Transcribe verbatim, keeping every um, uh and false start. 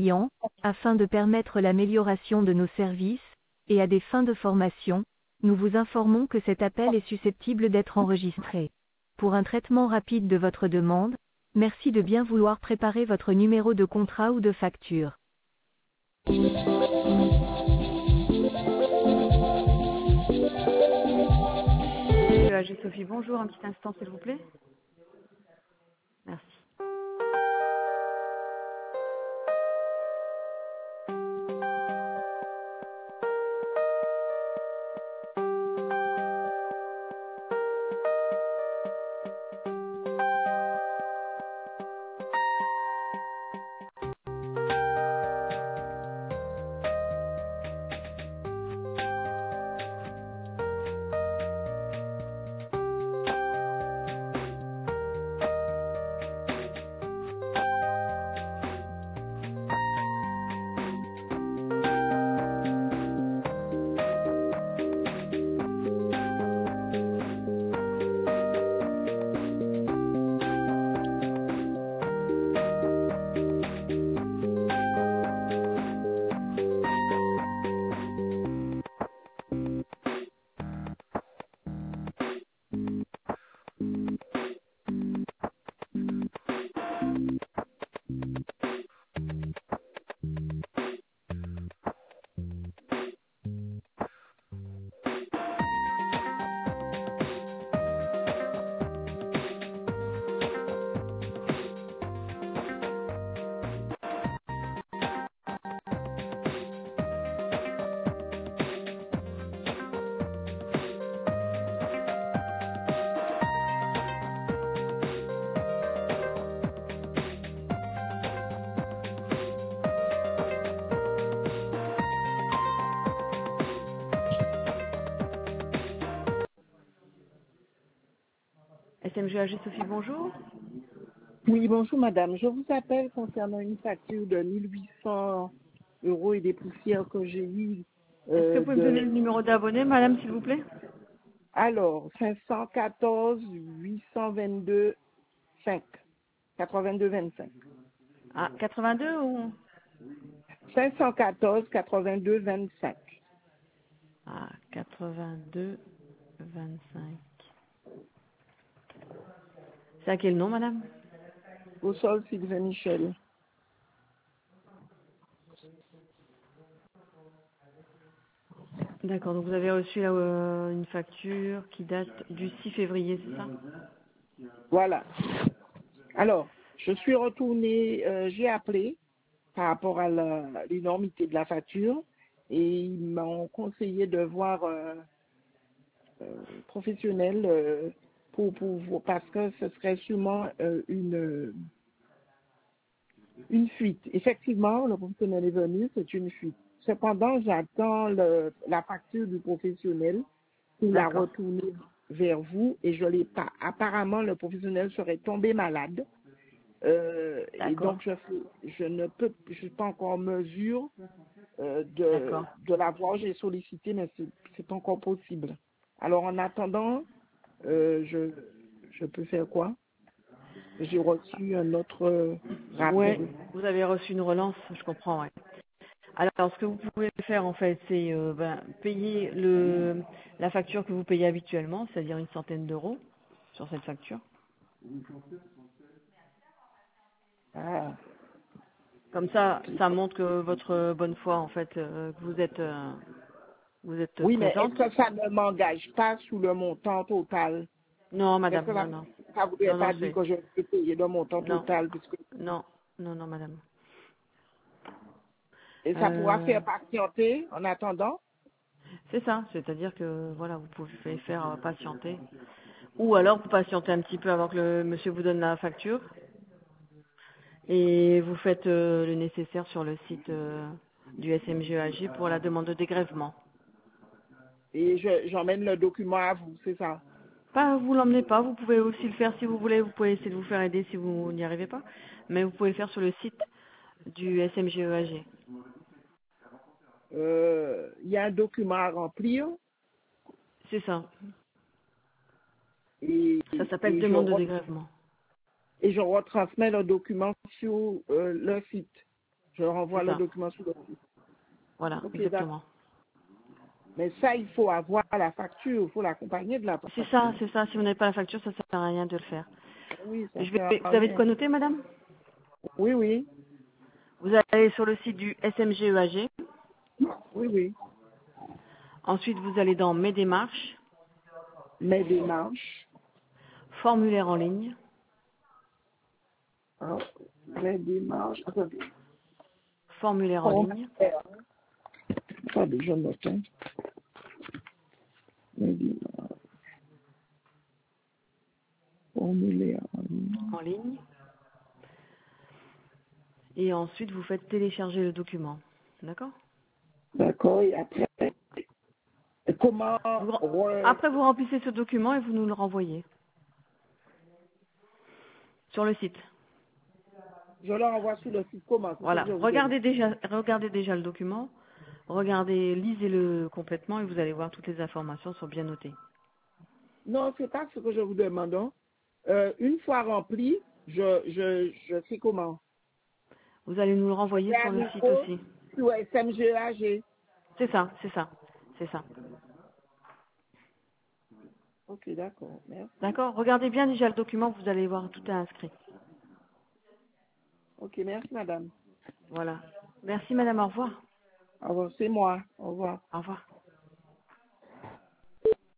clients, afin de permettre l'amélioration de nos services, et à des fins de formation, nous vous informons que cet appel est susceptible d'être enregistré. Pour un traitement rapide de votre demande, merci de bien vouloir préparer votre numéro de contrat ou de facture. J'ai Sophie, bonjour, un petit instant s'il vous plaît. Merci. S M G A G Sophie, bonjour. Oui, bonjour madame. Je vous appelle concernant une facture de mille huit cents euros et des poussières que j'ai eues. Est-ce que Euh, vous pouvez de... me donner le numéro d'abonné, madame, s'il vous plaît? Alors, cinq cent quatorze huit cent vingt-deux cinq quatre-vingt-deux vingt-cinq. Ah, quatre-vingt-deux ou? cinq cent quatorze quatre-vingt-deux vingt-cinq. Ah, quatre-vingt-deux vingt-cinq. C'est à quel nom, madame? Au sol, Sylvain Michel. D'accord, donc vous avez reçu là, euh, une facture qui date du six février, c'est ça? Voilà. Alors, je suis retournée, euh, j'ai appelé par rapport à la- l'énormité de la facture et ils m'ont conseillé de voir euh, euh, professionnel euh, pour, pour, parce que ce serait sûrement euh, une, une fuite. Effectivement, le professionnel est venu, c'est une fuite. Cependant, j'attends le- la facture du professionnel pour la D'accord. retourner vers vous et je l'ai pas. Apparemment, le professionnel serait tombé malade. Euh, et D'accord. donc, je, je ne peux, je suis pas encore en mesure euh, de, D'accord. de l'avoir. J'ai sollicité, mais c'est c'est encore possible. Alors, en attendant, euh, je, je peux faire quoi? J'ai reçu un autre euh, Ouais, rappel. vous avez reçu une relance, je comprends, ouais. Alors, ce que vous pouvez faire, en fait, c'est euh, ben, payer le, la facture que vous payez habituellement, c'est-à-dire une centaine d'euros sur cette facture. Ah. Comme ça, ça montre que votre bonne foi, en fait, euh, que vous êtes, euh, vous êtes Oui, mais présente. est-ce que ça ne m'engage pas sous le montant total? Non, Est-ce madame, que non, ça non. ne voudrait Non, non, pas dire c'est... que je peux payer le montant Non, total? Puisque, non, non, non, madame. et ça pourra Euh, faire patienter en attendant? c'est ça, c'est-à-dire que, voilà, vous pouvez faire euh, patienter. Ou alors, vous patientez un petit peu avant que le monsieur vous donne la facture. Et vous faites euh, le nécessaire sur le site euh, du S M G A G pour la demande de dégrèvement. Et je- j'emmène le document à vous, c'est ça? Pas, vous l'emmenez pas, vous pouvez aussi le faire si vous voulez, vous pouvez essayer de vous faire aider si vous n'y arrivez pas, mais vous pouvez le faire sur le site du S M G E A G. Euh, Il y a un document à remplir C'est ça, et, ça s'appelle et, je, demande de re- dégrèvement. et je retransmets le document sur euh, le site. Je renvoie C'est le ça. document sur le site. Voilà, Ok, exactement. d'accord. Mais ça, il faut avoir la facture, il faut l'accompagner de la C'est facture. ça, c'est ça. Si vous n'avez pas la facture, ça ne sert à rien de le faire. Oui, ça Je sert vais, à vous avez de rien. quoi noter, madame? Oui, oui, Vous allez sur le site du S M G E A G. oui, oui. Ensuite, vous allez dans Mes démarches, Mes démarches, formulaire en ligne. hein, mes démarches, attendez, Formulaire en ligne. formulaire. Attendez, je note. Hein. Mes démarches, formulaire en ligne. En ligne. Et ensuite, vous faites télécharger le document. D'accord? D'accord, et après, comment, Vous rem- re- Après, vous remplissez ce document et vous nous le renvoyez sur le site. je le renvoie sur le site, comment, c'est ce que Voilà. je vous ai dit. Regardez déjà, regardez déjà le document. Regardez, lisez-le complètement et vous allez voir toutes les informations sont bien notées. Non, c'est pas ce que je vous demande. Hein. Euh, une fois rempli, je, je, je sais comment. Vous allez nous le Je renvoyer vais à sur le site nouveau aussi. sur S M G A G. C'est ça, c'est ça, c'est ça. Ok, d'accord, merci. D'accord? Regardez bien déjà le document, vous allez voir tout est inscrit. Ok, merci madame. Voilà. Merci madame, au revoir. Au revoir, c'est moi. Au revoir. Au revoir.